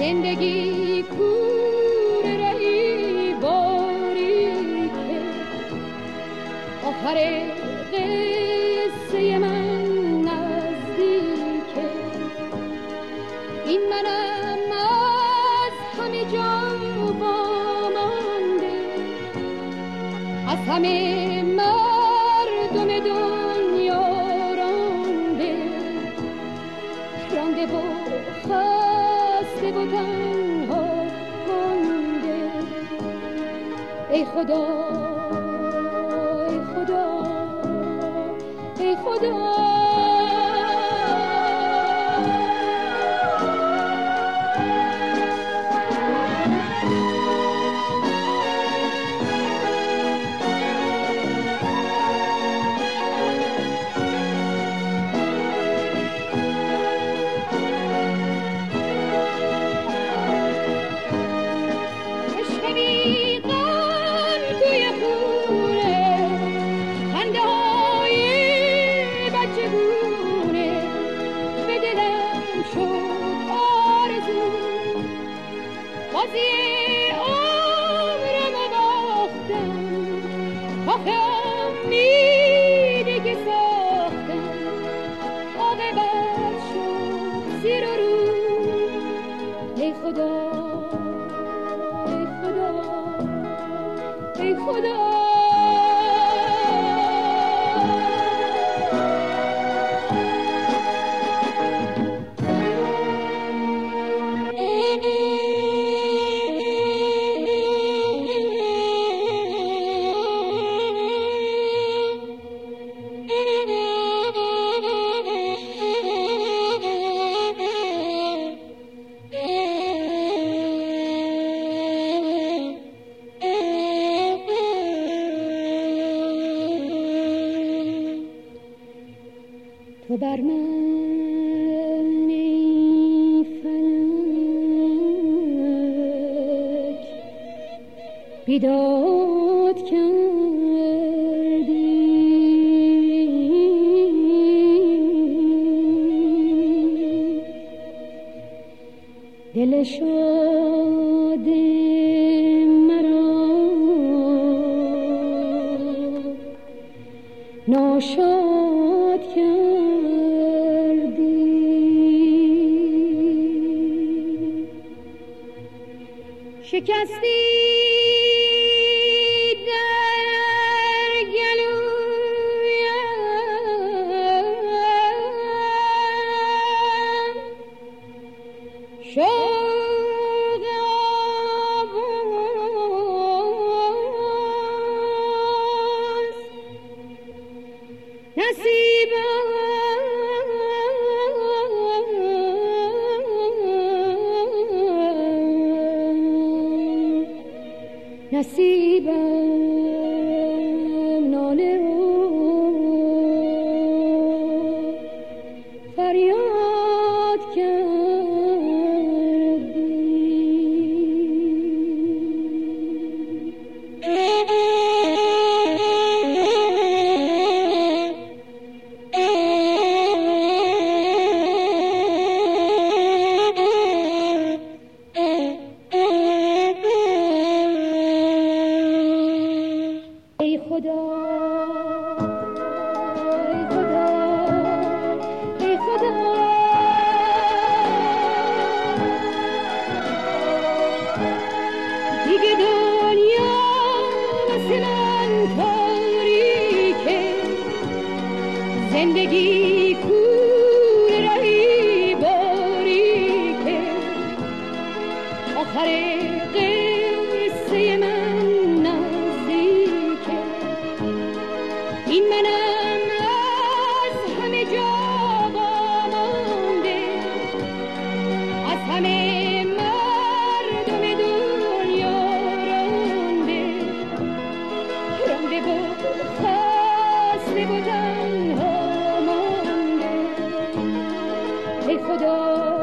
زندگی کوره رهی باریکه آخر قصه من نزدیکه این منم از همه جا وامانده از همه مردم دنیا رانده و خسته و تنها مانده ای خدا ای خدا ای خدا تو بر من ای فلک بیداد کردی دل شاد مرا ناشاد کردی شکستی در گلویم شوق آواز نصیبم ناله و فریاد ای خدا ای خدا ای خدا دیگه دنیا واسه من تاریکه زندگی کوره رهی باریکه آخر قصه من این منم از همه جا وامانده از همه مردم دنیا رانده و خسته و تنها مانده ای خدا